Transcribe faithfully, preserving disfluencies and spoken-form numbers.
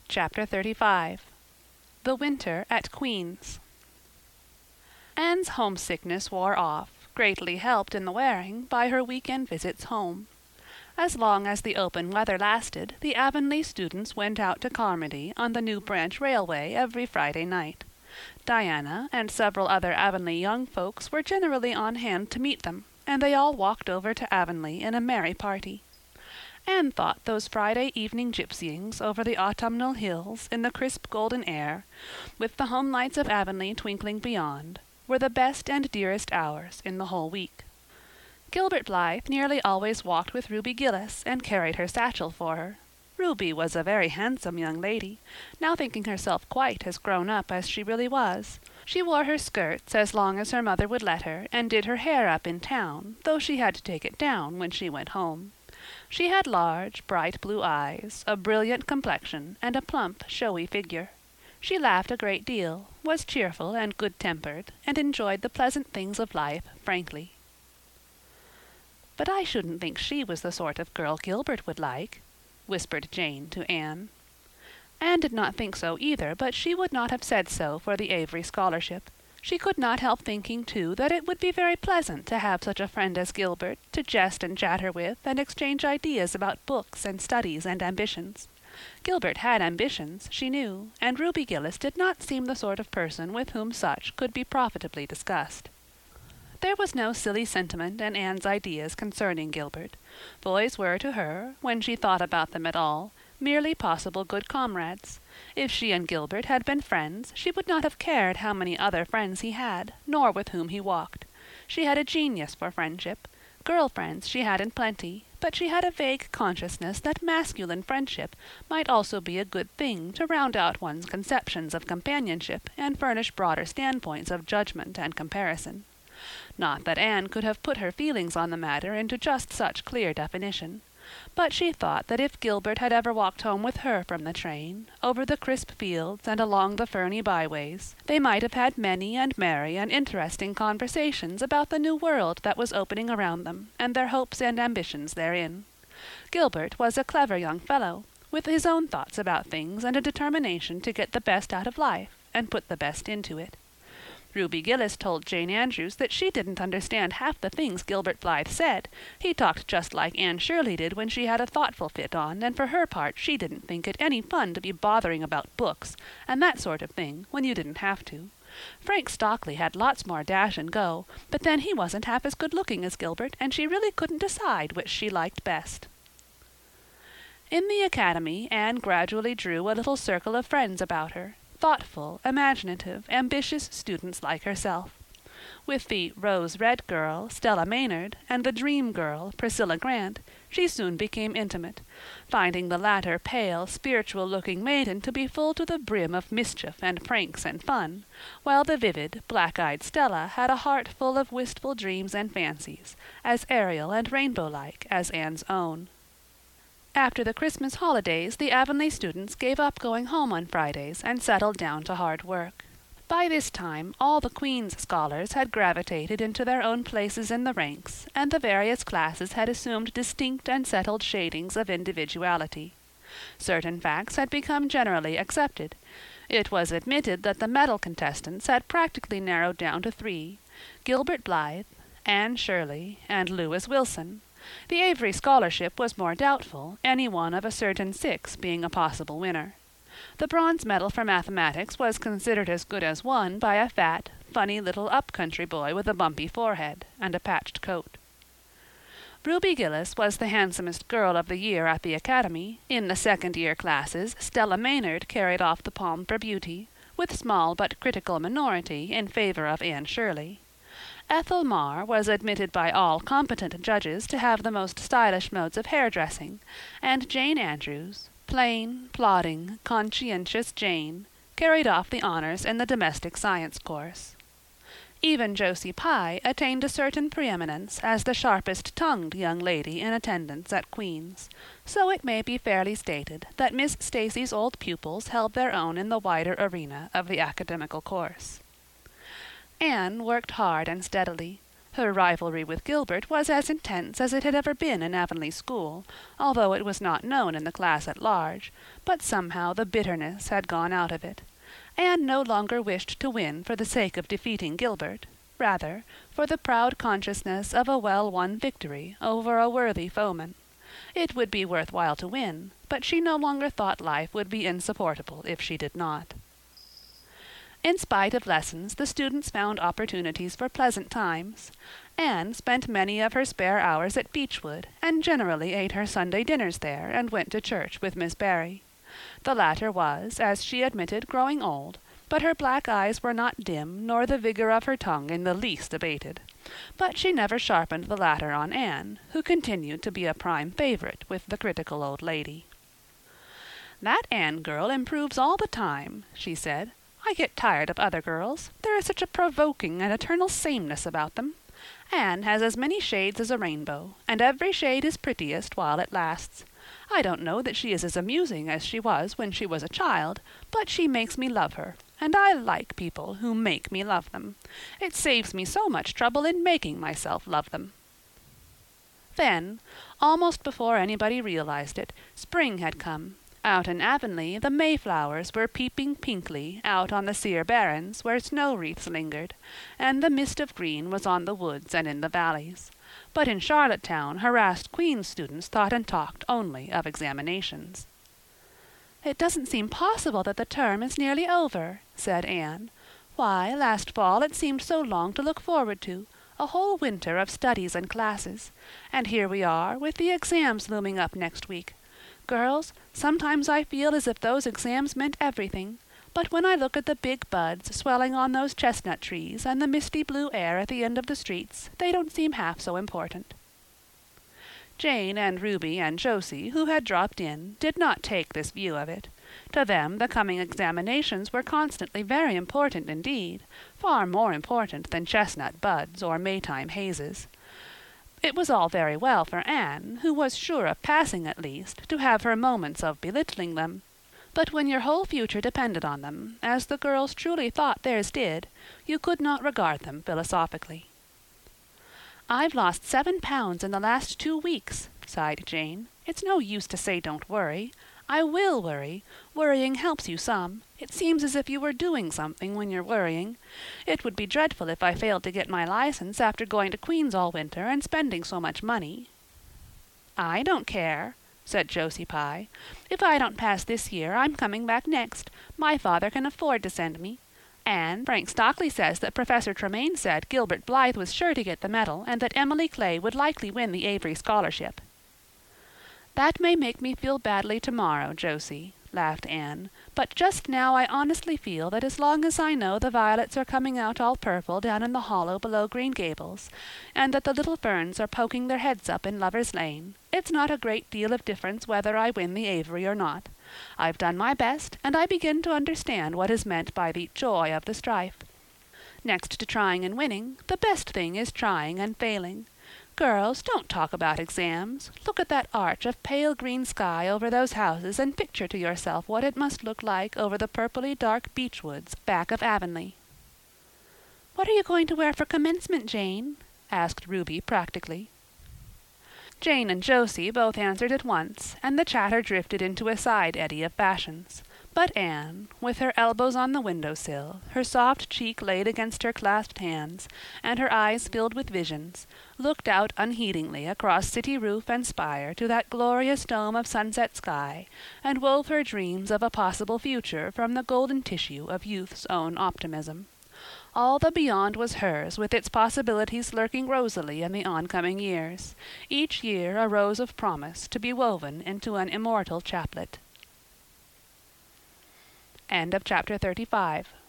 Chapter thirty-five. The Winter at Queen's. Anne's homesickness wore off, greatly helped in the wearing by her week-end visits home. As long as the open weather lasted, the Avonlea students went out to Carmody on the New Branch Railway every Friday night. Diana and several other Avonlea young folks were generally on hand to meet them, and they all walked over to Avonlea in a merry party. Anne thought those Friday evening gypsyings over the autumnal hills in the crisp golden air, with the home lights of Avonlea twinkling beyond, were the best and dearest hours in the whole week. Gilbert Blythe nearly always walked with Ruby Gillis and carried her satchel for her. Ruby was a very handsome young lady, now thinking herself quite as grown up as she really was. She wore her skirts as long as her mother would let her, and did her hair up in town, though she had to take it down when she went home. She had large, bright blue eyes, a brilliant complexion, and a plump, showy figure. She laughed a great deal, was cheerful and good-tempered, and enjoyed the pleasant things of life frankly. "But I shouldn't think she was the sort of girl Gilbert would like," whispered Jane to Anne. Anne did not think so either, but she would not have said so for the Avery scholarship. She could not help thinking, too, that it would be very pleasant to have such a friend as Gilbert to jest and chatter with and exchange ideas about books and studies and ambitions. Gilbert had ambitions, she knew, and Ruby Gillis did not seem the sort of person with whom such could be profitably discussed. There was no silly sentiment in Anne's ideas concerning Gilbert. Boys were to her, when she thought about them at all, merely possible good comrades. If she and Gilbert had been friends, she would not have cared how many other friends he had, nor with whom he walked. She had a genius for friendship. Girl friends she had in plenty, but she had a vague consciousness that masculine friendship might also be a good thing to round out one's conceptions of companionship and furnish broader standpoints of judgment and comparison. Not that Anne could have put her feelings on the matter into just such clear definition. But she thought that if Gilbert had ever walked home with her from the train, over the crisp fields and along the ferny byways, they might have had many and merry and interesting conversations about the new world that was opening around them, and their hopes and ambitions therein. Gilbert was a clever young fellow, with his own thoughts about things and a determination to get the best out of life, and put the best into it. Ruby Gillis told Jane Andrews that she didn't understand half the things Gilbert Blythe said. He talked just like Anne Shirley did when she had a thoughtful fit on, and for her part she didn't think it any fun to be bothering about books and that sort of thing when you didn't have to. Frank Stockley had lots more dash and go, but then he wasn't half as good-looking as Gilbert, and she really couldn't decide which she liked best. In the academy Anne gradually drew a little circle of friends about her. Thoughtful, imaginative, ambitious students like herself. With the rose-red girl, Stella Maynard, and the dream girl, Priscilla Grant, she soon became intimate, finding the latter pale, spiritual-looking maiden to be full to the brim of mischief and pranks and fun, while the vivid, black-eyed Stella had a heart full of wistful dreams and fancies, as aerial and rainbow-like as Anne's own. After the Christmas holidays, the Avonlea students gave up going home on Fridays and settled down to hard work. By this time, all the Queen's scholars had gravitated into their own places in the ranks, and the various classes had assumed distinct and settled shadings of individuality. Certain facts had become generally accepted. It was admitted that the medal contestants had practically narrowed down to three: Gilbert Blythe, Anne Shirley, and Lewis Wilson. The Avery scholarship was more doubtful, any one of a certain six being a possible winner. The bronze medal for mathematics was considered as good as won by a fat, funny little up-country boy with a bumpy forehead and a patched coat. Ruby Gillis was the handsomest girl of the year at the academy. In the second-year classes, Stella Maynard carried off the palm for beauty, with small but critical minority in favor of Anne Shirley. Ethel Marr was admitted by all competent judges to have the most stylish modes of hairdressing, and Jane Andrews, plain, plodding, conscientious Jane, carried off the honors in the domestic science course. Even Josie Pye attained a certain preeminence as the sharpest-tongued young lady in attendance at Queen's, so it may be fairly stated that Miss Stacy's old pupils held their own in the wider arena of the academical course. Anne worked hard and steadily. Her rivalry with Gilbert was as intense as it had ever been in Avonlea school, although it was not known in the class at large, but somehow the bitterness had gone out of it. Anne no longer wished to win for the sake of defeating Gilbert, rather, for the proud consciousness of a well-won victory over a worthy foeman. It would be worth while to win, but she no longer thought life would be insupportable if she did not. In spite of lessons, the students found opportunities for pleasant times. Anne spent many of her spare hours at Beechwood, and generally ate her Sunday dinners there and went to church with Miss Barry. The latter was, as she admitted, growing old, but her black eyes were not dim, nor the vigor of her tongue in the least abated. But she never sharpened the latter on Anne, who continued to be a prime favorite with the critical old lady. "That Anne girl improves all the time," she said. "I get tired of other girls. There is such a provoking and eternal sameness about them. Anne has as many shades as a rainbow, and every shade is prettiest while it lasts. I don't know that she is as amusing as she was when she was a child, but she makes me love her, and I like people who make me love them. It saves me so much trouble in making myself love them." Then, almost before anybody realized it, spring had come. Out in Avonlea the mayflowers were peeping pinkly out on the sere barrens where snow-wreaths lingered, and the mist of green was on the woods and in the valleys. But in Charlottetown harassed Queen's students thought and talked only of examinations. "It doesn't seem possible that the term is nearly over," said Anne. "Why, last fall it seemed so long to look forward to, a whole winter of studies and classes. And here we are, with the exams looming up next week. Girls, sometimes I feel as if those exams meant everything, but when I look at the big buds swelling on those chestnut trees and the misty blue air at the end of the streets, they don't seem half so important." Jane and Ruby and Josie, who had dropped in, did not take this view of it. To them the coming examinations were constantly very important indeed, far more important than chestnut buds or Maytime hazes. It was all very well for Anne, who was sure of passing at least, to have her moments of belittling them. But when your whole future depended on them, as the girls truly thought theirs did, you could not regard them philosophically. "I've lost seven pounds in the last two weeks," sighed Jane. "It's no use to say don't worry. I will worry. Worrying helps you some. It seems as if you were doing something when you're worrying. It would be dreadful if I failed to get my license after going to Queen's all winter and spending so much money." "I don't care," said Josie Pye. "If I don't pass this year, I'm coming back next. My father can afford to send me. And Frank Stockley says that Professor Tremaine said Gilbert Blythe was sure to get the medal and that Emily Clay would likely win the Avery scholarship." "That may make me feel badly tomorrow, Josie," laughed Anne, "but just now I honestly feel that as long as I know the violets are coming out all purple down in the hollow below Green Gables, and that the little ferns are poking their heads up in Lover's Lane, it's not a great deal of difference whether I win the Avery or not. I've done my best, and I begin to understand what is meant by the joy of the strife. Next to trying and winning, the best thing is trying and failing. Girls, don't talk about exams. Look at that arch of pale green sky over those houses and picture to yourself what it must look like over the purply dark beech woods back of Avonlea." "What are you going to wear for commencement, Jane?" asked Ruby practically. Jane and Josie both answered at once, and the chatter drifted into a side eddy of fashions. But Anne, with her elbows on the window-sill, her soft cheek laid against her clasped hands, and her eyes filled with visions, looked out unheedingly across city roof and spire to that glorious dome of sunset sky, and wove her dreams of a possible future from the golden tissue of youth's own optimism. All the beyond was hers, with its possibilities lurking rosily in the oncoming years, each year a rose of promise to be woven into an immortal chaplet. End of chapter thirty-five.